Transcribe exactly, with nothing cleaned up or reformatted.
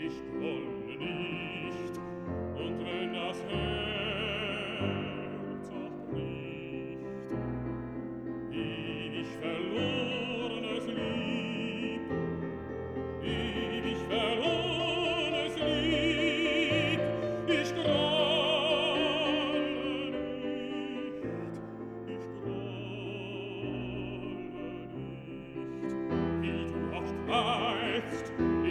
ich grolle nicht, und wenn das Herz auch bricht, ewig verlorenes Lieb, ewig verlorenes Lieb, ich grolle nicht, ich grolle nicht, wie du auch streitst,